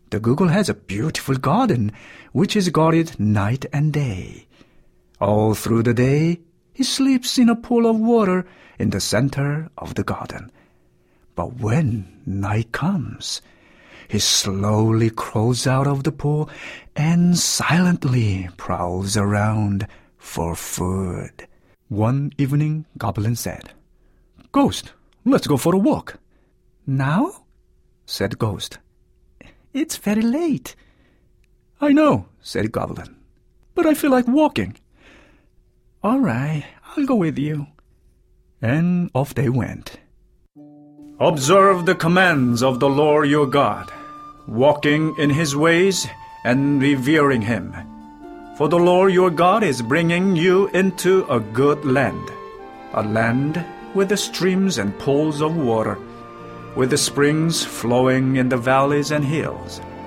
The Google has a beautiful garden, which is guarded night and day. All through the day, he sleeps in a pool of water in the center of the garden. But when night comes, he slowly crawls out of the pool and silently prowls around for food. One evening, Goblin said, "Ghost, let's go for a walk." "Now?" said Ghost. "It's very late." "I know," said Goblin, "but I feel like walking." "All right, I'll go with you." And off they went. Observe the commands of the Lord your God, walking in his ways and revering him. For the Lord your God is bringing you into a good land, a land with the streams and pools of water, with the springs flowing in the valleys and hills,